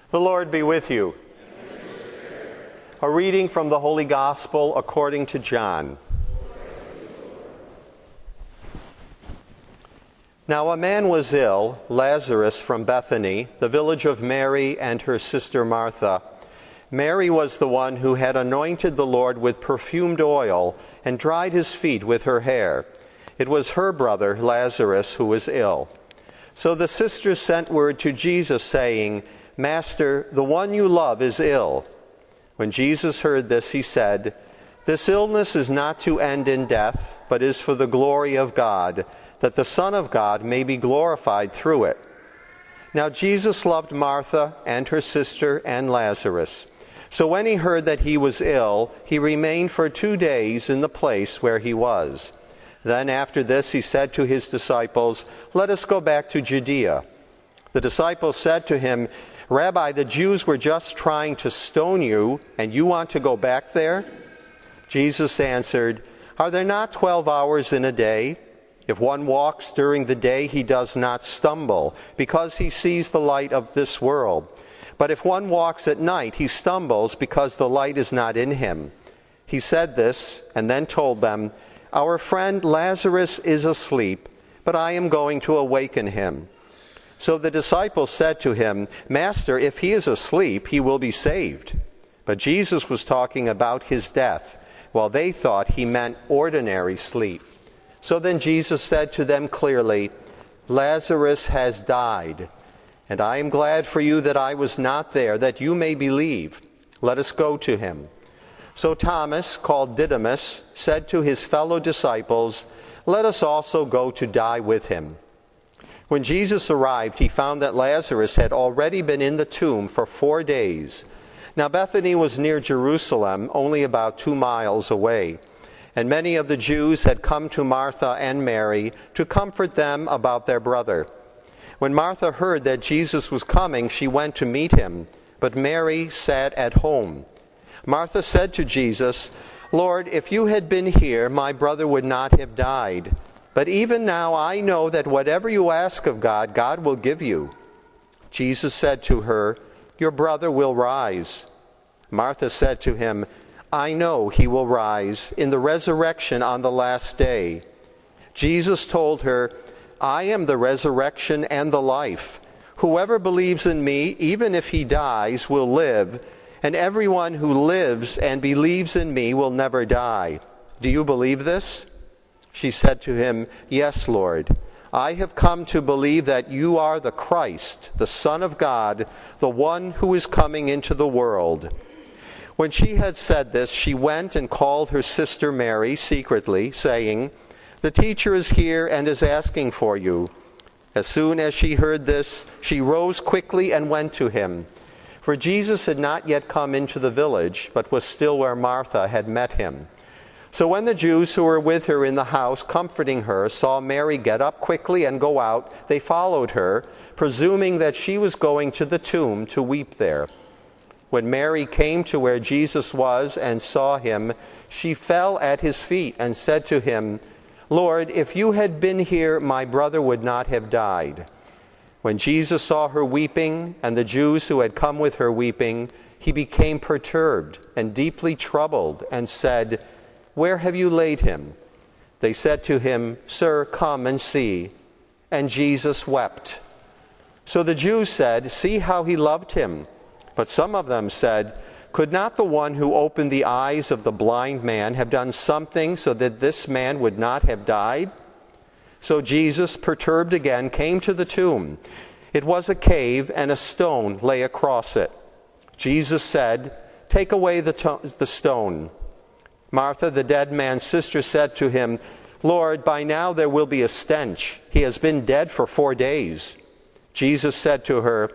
The Lord be with you. A reading from the Holy Gospel according to John. Now a man was ill, Lazarus from Bethany, the village of Mary and her sister Martha. Mary was the one who had anointed the Lord with perfumed oil and dried his feet with her hair. It was her brother, Lazarus, who was ill. So the sisters sent word to Jesus, saying, "Master, the one you love is ill." When Jesus heard this, he said, "This illness is not to end in death, but is for the glory of God, that the Son of God may be glorified through it." Now Jesus loved Martha and her sister and Lazarus. So when he heard that he was ill, he remained for 2 days in the place where he was. Then after this he said to his disciples, "Let us go back to Judea." The disciples said to him, "Rabbi, the Jews were just trying to stone you, and you want to go back there?" Jesus answered, "Are there not 12 hours in a day? If one walks during the day, he does not stumble, because he sees the light of this world. But if one walks at night, he stumbles, because the light is not in him." He said this, and then told them, "Our friend Lazarus is asleep, but I am going to awaken him." So the disciples said to him, "Master, if he is asleep, he will be saved." But Jesus was talking about his death, while they thought he meant ordinary sleep. So then Jesus said to them clearly, "Lazarus has died, and I am glad for you that I was not there, that you may believe. Let us go to him." So Thomas, called Didymus, said to his fellow disciples, "Let us also go to die with him." When Jesus arrived, he found that Lazarus had already been in the tomb for 4 days. Now Bethany was near Jerusalem, only about 2 miles away. And many of the Jews had come to Martha and Mary to comfort them about their brother. When Martha heard that Jesus was coming, she went to meet him, but Mary sat at home. Martha said to Jesus, "Lord, if you had been here, my brother would not have died. But even now I know that whatever you ask of God, God will give you." Jesus said to her, "Your brother will rise." Martha said to him, "I know he will rise in the resurrection on the last day." Jesus told her, "I am the resurrection and the life. Whoever believes in me, even if he dies, will live, and everyone who lives and believes in me will never die. Do you believe this?" She said to him, "Yes, Lord. I have come to believe that you are the Christ, the Son of God, the one who is coming into the world." When she had said this, she went and called her sister Mary secretly, saying, "The teacher is here and is asking for you." As soon as she heard this, she rose quickly and went to him. For Jesus had not yet come into the village, but was still where Martha had met him. So when the Jews who were with her in the house, comforting her, saw Mary get up quickly and go out, they followed her, presuming that she was going to the tomb to weep there. When Mary came to where Jesus was and saw him, she fell at his feet and said to him, "Lord, if you had been here, my brother would not have died." When Jesus saw her weeping, and the Jews who had come with her weeping, he became perturbed and deeply troubled, and said, "Where have you laid him?" They said to him, "Sir, come and see." And Jesus wept. So the Jews said, "See how he loved him." But some of them said, "Could not the one who opened the eyes of the blind man have done something so that this man would not have died?" So Jesus, perturbed again, came to the tomb. It was a cave, and a stone lay across it. Jesus said, "Take away the stone." Martha, the dead man's sister, said to him, "Lord, by now there will be a stench. He has been dead for 4 days." Jesus said to her,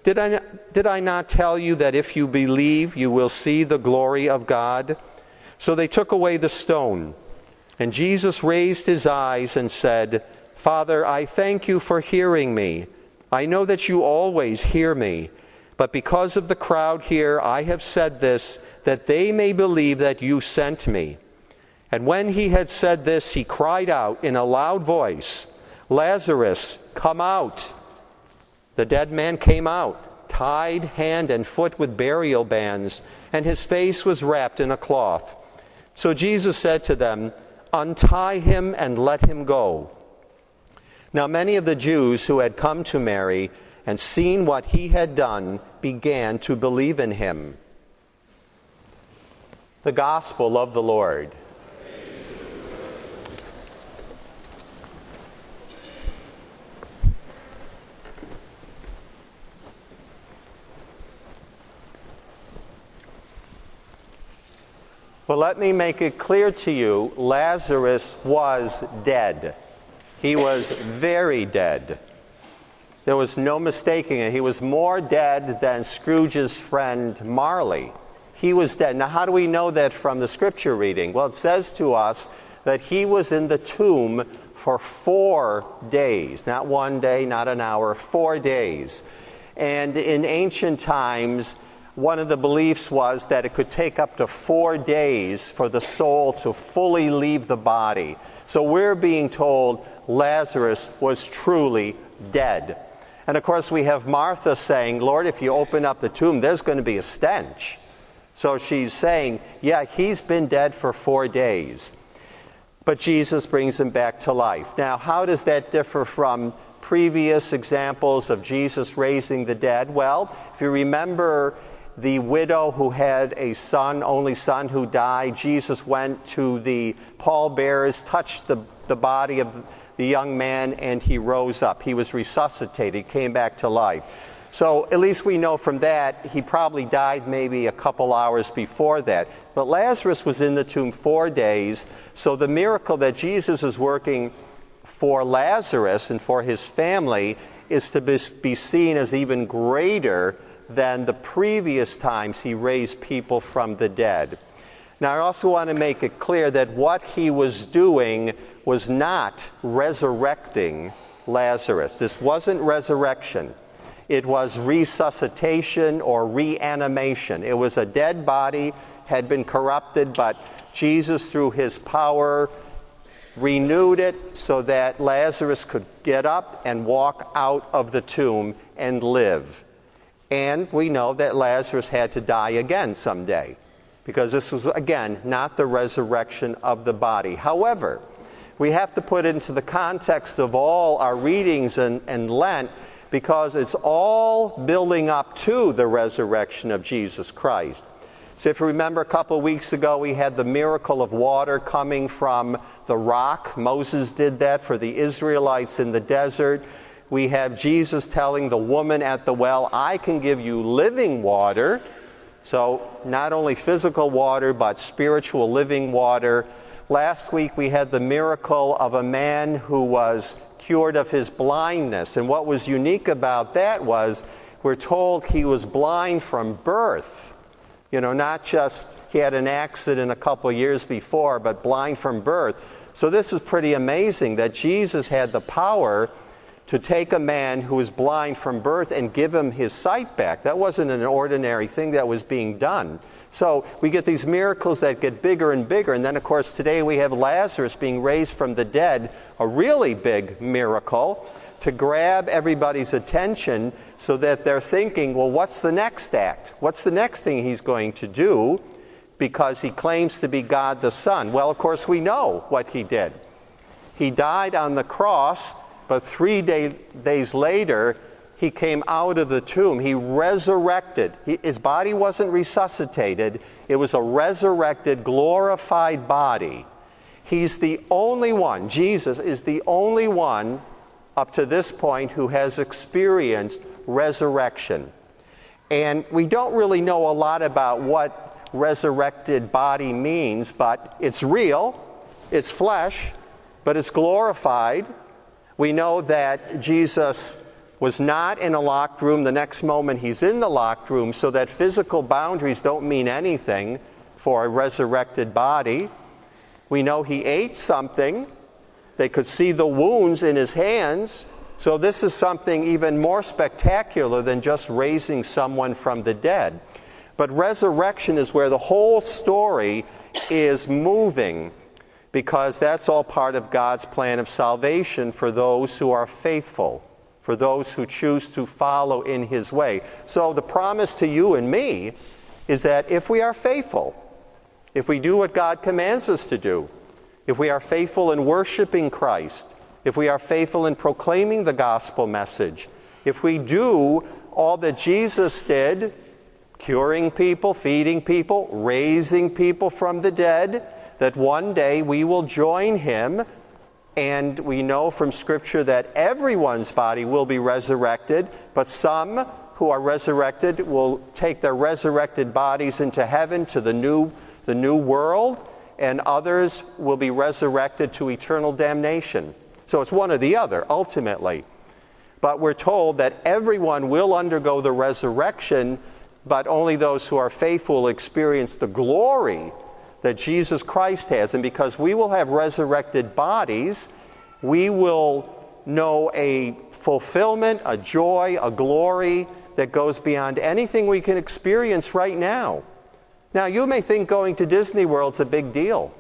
Did I not tell you that if you believe, you will see the glory of God?" So they took away the stone. And Jesus raised his eyes and said, "Father, I thank you for hearing me. I know that you always hear me. But because of the crowd here, I have said this, that they may believe that you sent me." And when he had said this, he cried out in a loud voice, "Lazarus, come out." The dead man came out, tied hand and foot with burial bands, and his face was wrapped in a cloth. So Jesus said to them, "Untie him and let him go." Now many of the Jews who had come to Mary and seen what he had done began to believe in him. The Gospel of the Lord. Well, let me make it clear to you, Lazarus was dead. He was very dead. There was no mistaking it. He was more dead than Scrooge's friend Marley. He was dead. Now, how do we know that from the scripture reading? Well, it says to us that he was in the tomb for 4 days. Not 1 day, not an hour, 4 days. And in ancient times, one of the beliefs was that it could take up to 4 days for the soul to fully leave the body. So we're being told Lazarus was truly dead. And of course we have Martha saying, "Lord, if you open up the tomb, there's going to be a stench." So she's saying, yeah, he's been dead for 4 days. But Jesus brings him back to life. Now, how does that differ from previous examples of Jesus raising the dead? Well, if you remember the widow who had a son, only son, who died, Jesus went to the pallbearers, touched the body of the young man, and he rose up. He was resuscitated. He came back to life. So at least we know from that he probably died maybe a couple hours before that. But Lazarus was in the tomb 4 days. So the miracle that Jesus is working for Lazarus and for his family is to be seen as even greater than the previous times he raised people from the dead. Now, I also want to make it clear that what he was doing was not resurrecting Lazarus. This wasn't resurrection. It was resuscitation or reanimation. It was a dead body, had been corrupted, but Jesus, through his power, renewed it so that Lazarus could get up and walk out of the tomb and live. And we know that Lazarus had to die again someday, because this was, again, not the resurrection of the body. However, we have to put it into the context of all our readings and Lent, because it's all building up to the resurrection of Jesus Christ. So if you remember, a couple of weeks ago, we had the miracle of water coming from the rock. Moses did that for the Israelites in the desert. We have Jesus telling the woman at the well, "I can give you living water." So not only physical water, but spiritual living water. Last week we had the miracle of a man who was cured of his blindness. And what was unique about that was, we're told he was blind from birth. You know, not just he had an accident a couple years before, but blind from birth. So this is pretty amazing that Jesus had the power to take a man who was blind from birth and give him his sight back. That wasn't an ordinary thing that was being done. So we get these miracles that get bigger and bigger. And then, of course, today we have Lazarus being raised from the dead, a really big miracle to grab everybody's attention so that they're thinking, well, what's the next act? What's the next thing he's going to do? Because he claims to be God the Son. Well, of course, we know what he did. He died on the cross, but 3 days later, he came out of the tomb. He resurrected. His body wasn't resuscitated. It was a resurrected, glorified body. He's the only one, Jesus is the only one up to this point who has experienced resurrection. And we don't really know a lot about what resurrected body means, but it's real, it's flesh, but it's glorified. We know that Jesus was not in a locked room. The next moment he's in the locked room, so that physical boundaries don't mean anything for a resurrected body. We know he ate something. They could see the wounds in his hands. So this is something even more spectacular than just raising someone from the dead. But resurrection is where the whole story is moving, because that's all part of God's plan of salvation for those who are faithful, for those who choose to follow in his way. So the promise to you and me is that if we are faithful, if we do what God commands us to do, if we are faithful in worshiping Christ, if we are faithful in proclaiming the gospel message, if we do all that Jesus did, curing people, feeding people, raising people from the dead, that one day we will join him. And we know from Scripture that everyone's body will be resurrected, but some who are resurrected will take their resurrected bodies into heaven to the new world, and others will be resurrected to eternal damnation. So it's one or the other, ultimately. But we're told that everyone will undergo the resurrection, but only those who are faithful will experience the glory that Jesus Christ has. And because we will have resurrected bodies, we will know a fulfillment, a joy, a glory that goes beyond anything we can experience right now. Now, you may think going to Disney World is a big deal.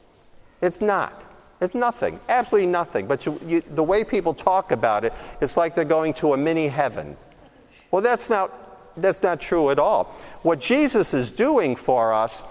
It's not. It's nothing, absolutely nothing. But the way people talk about it, it's like they're going to a mini heaven. Well, that's not true at all. What Jesus is doing for us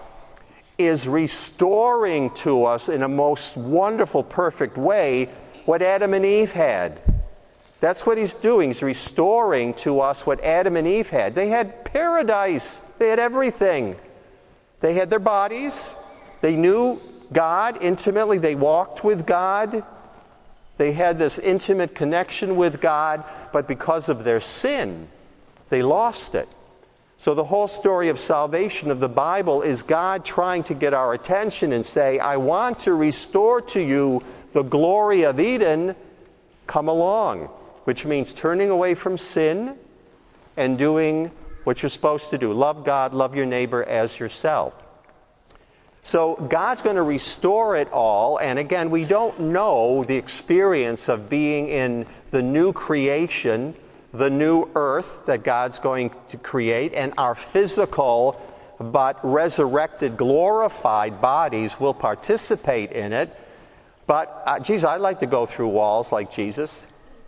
is restoring to us in a most wonderful, perfect way what Adam and Eve had. That's what he's doing. He's restoring to us what Adam and Eve had. They had paradise. They had everything. They had their bodies. They knew God intimately. They walked with God. They had this intimate connection with God, but because of their sin, they lost it. So the whole story of salvation of the Bible is God trying to get our attention and say, I want to restore to you the glory of Eden. Come along. Which means turning away from sin and doing what you're supposed to do. Love God, love your neighbor as yourself. So God's going to restore it all. And again, we don't know the experience of being in the new creation, the new earth that God's going to create, and our physical but resurrected, glorified bodies will participate in it. But, I'd like to go through walls like Jesus.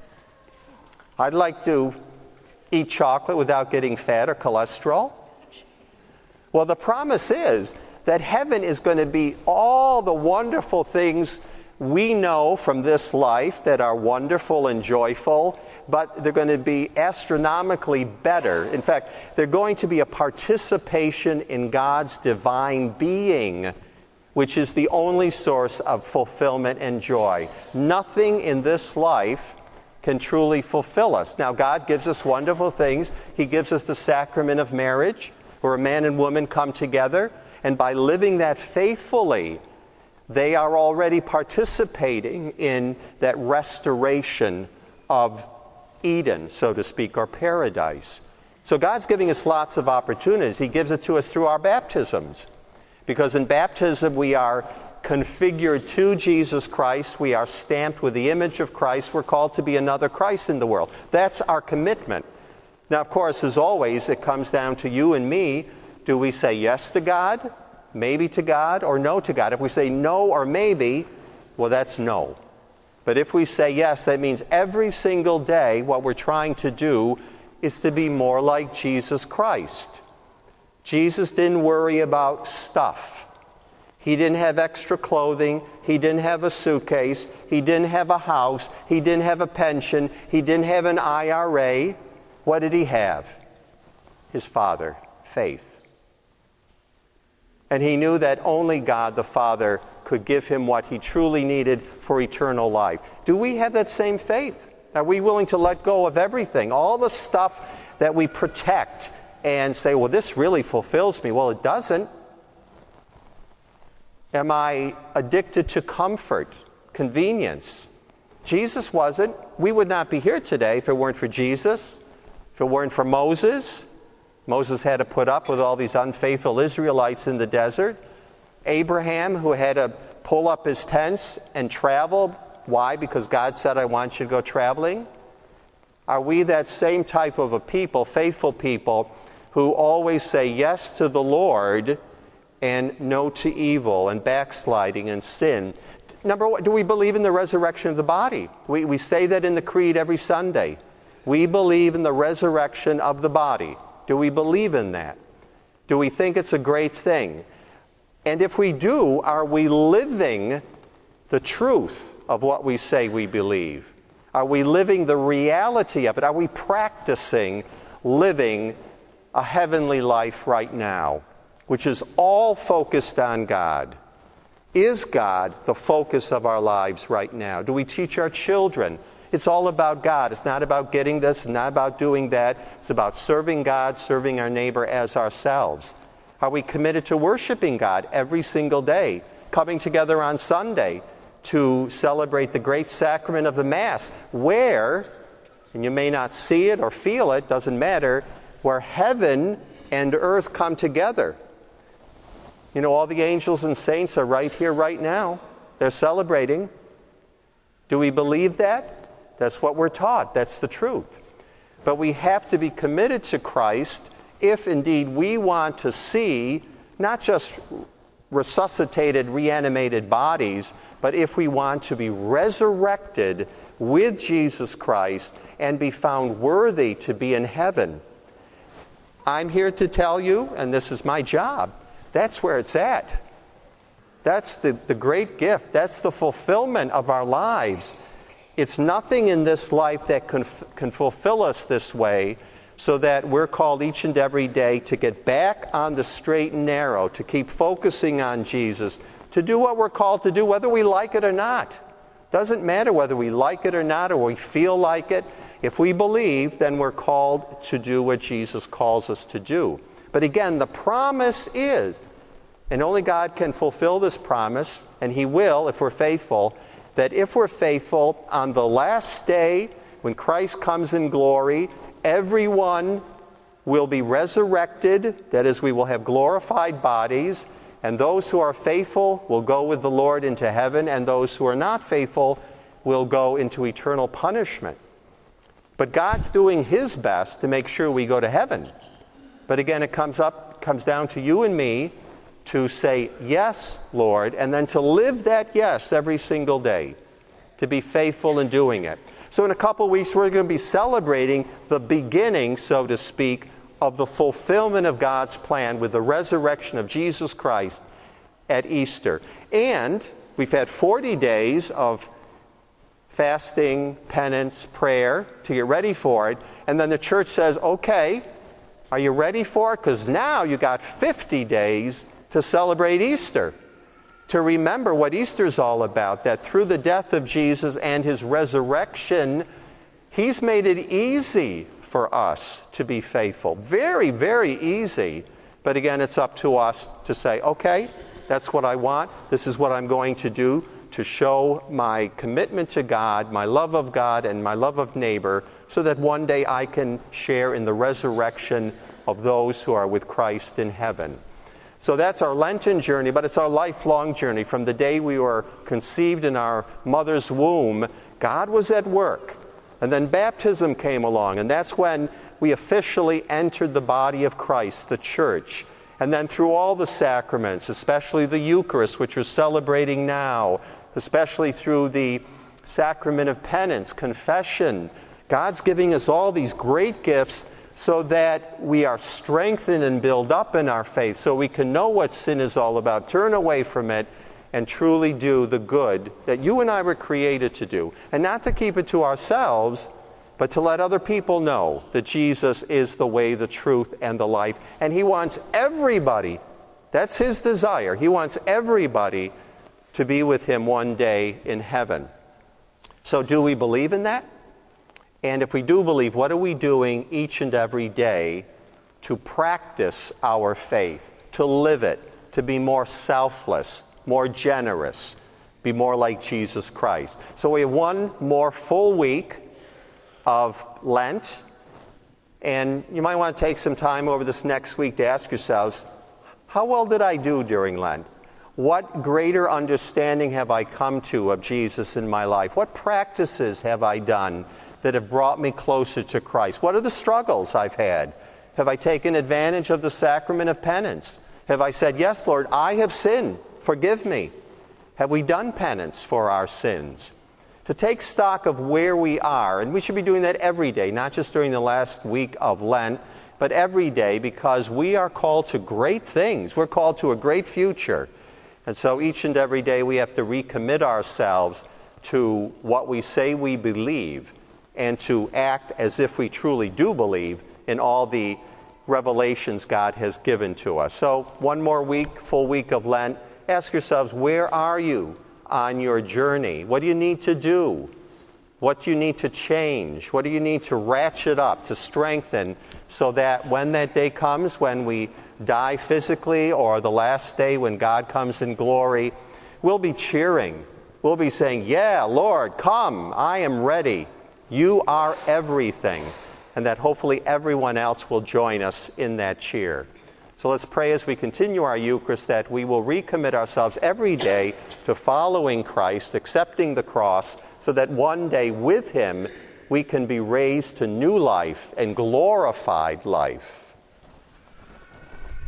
I'd like to eat chocolate without getting fat or cholesterol. Well, the promise is that heaven is going to be all the wonderful things we know from this life that are wonderful and joyful, but they're going to be astronomically better. In fact, they're going to be a participation in God's divine being, which is the only source of fulfillment and joy. Nothing in this life can truly fulfill us. Now, God gives us wonderful things. He gives us the sacrament of marriage, where a man and woman come together, and by living that faithfully, they are already participating in that restoration of Eden, so to speak, or paradise. So God's giving us lots of opportunities. He gives it to us through our baptisms. Because in baptism we are configured to Jesus Christ. We are stamped with the image of Christ. We're called to be another Christ in the world. That's our commitment. Now, of course, as always, it comes down to you and me. Do we say yes to God, maybe to God, or no to God? If we say no or maybe, well, that's no. But if we say yes, that means every single day what we're trying to do is to be more like Jesus Christ. Jesus didn't worry about stuff. He didn't have extra clothing. He didn't have a suitcase. He didn't have a house. He didn't have a pension. He didn't have an IRA. What did he have? His Father, faith. And he knew that only God the Father could give him what he truly needed for eternal life. Do we have that same faith? Are we willing to let go of everything? All the stuff that we protect and say, well, this really fulfills me. Well, it doesn't. Am I addicted to comfort, convenience? Jesus wasn't. We would not be here today if it weren't for Jesus, if it weren't for Moses. Moses had to put up with all these unfaithful Israelites in the desert. Abraham, who had to pull up his tents and travel. Why? Because God said, I want you to go traveling. Are we that same type of a people, faithful people, who always say yes to the Lord and no to evil and backsliding and sin? Number one, do we believe in the resurrection of the body? We say that in the creed every Sunday. We believe in the resurrection of the body. Do we believe in that? Do we think it's a great thing? And if we do, are we living the truth of what we say we believe? Are we living the reality of it? Are we practicing living a heavenly life right now, which is all focused on God? Is God the focus of our lives right now? Do we teach our children? It's all about God. It's not about getting this. It's not about doing that. It's about serving God, serving our neighbor as ourselves. Are we committed to worshiping God every single day, coming together on Sunday to celebrate the great sacrament of the Mass, where, and you may not see it or feel it, doesn't matter, where heaven and earth come together. You know, all the angels and saints are right here, right now. They're celebrating. Do we believe that? That's what we're taught. That's the truth. But we have to be committed to Christ if indeed we want to see not just resuscitated, reanimated bodies, but if we want to be resurrected with Jesus Christ and be found worthy to be in heaven. I'm here to tell you, and this is my job, that's where it's at. That's the great gift. That's the fulfillment of our lives. It's nothing in this life that can fulfill us this way, so that we're called each and every day to get back on the straight and narrow, to keep focusing on Jesus, to do what we're called to do, whether we like it or not. Doesn't matter whether we like it or not, or we feel like it. If we believe, then we're called to do what Jesus calls us to do. But again, the promise is, and only God can fulfill this promise, and He will if we're faithful, that if we're faithful, on the last day, when Christ comes in glory, everyone will be resurrected. That is, we will have glorified bodies, and those who are faithful will go with the Lord into heaven, and those who are not faithful will go into eternal punishment. But God's doing His best to make sure we go to heaven. But again, it comes down to you and me to say, yes, Lord, and then to live that yes every single day, to be faithful in doing it. So in a couple weeks, we're going to be celebrating the beginning, so to speak, of the fulfillment of God's plan with the resurrection of Jesus Christ at Easter. And we've had 40 days of fasting, penance, prayer to get ready for it. And then the church says, okay, are you ready for it? Because now you got 50 days to celebrate Easter, to remember what Easter's all about, that through the death of Jesus and His resurrection, He's made it easy for us to be faithful. Very, very easy. But again, it's up to us to say, okay, that's what I want. This is what I'm going to do to show my commitment to God, my love of God, and my love of neighbor, so that one day I can share in the resurrection of those who are with Christ in heaven. So that's our Lenten journey, but it's our lifelong journey. From the day we were conceived in our mother's womb, God was at work. And then baptism came along, and that's when we officially entered the body of Christ, the church. And then through all the sacraments, especially the Eucharist, which we're celebrating now, especially through the sacrament of penance, confession, God's giving us all these great gifts so that we are strengthened and built up in our faith, so we can know what sin is all about, turn away from it, and truly do the good that you and I were created to do. And not to keep it to ourselves, but to let other people know that Jesus is the way, the truth, and the life. And He wants everybody, that's His desire, He wants everybody to be with Him one day in heaven. So do we believe in that? And if we do believe, what are we doing each and every day to practice our faith, to live it, to be more selfless, more generous, be more like Jesus Christ? So we have one more full week of Lent, and you might want to take some time over this next week to ask yourselves, how well did I do during Lent? What greater understanding have I come to of Jesus in my life? What practices have I done that have brought me closer to Christ? What are the struggles I've had? Have I taken advantage of the sacrament of penance? Have I said, yes, Lord, I have sinned, forgive me? Have we done penance for our sins? to take stock of where we are. And we should be doing that every day, not just during the last week of Lent, but every day, because we are called to great things. We're called to a great future. And so each and every day we have to recommit ourselves to what we say we believe and to act as if we truly do believe in all the revelations God has given to us. So one more week, full week of Lent, ask yourselves, where are you on your journey? What do you need to do? What do you need to change? What do you need to ratchet up, to strengthen, so that when that day comes, when we die physically, or the last day when God comes in glory, we'll be cheering. We'll be saying, yeah, Lord, come, I am ready. You are everything. And that hopefully everyone else will join us in that cheer. So let's pray as we continue our Eucharist that we will recommit ourselves every day to following Christ, accepting the cross, so that one day with Him we can be raised to new life and glorified life.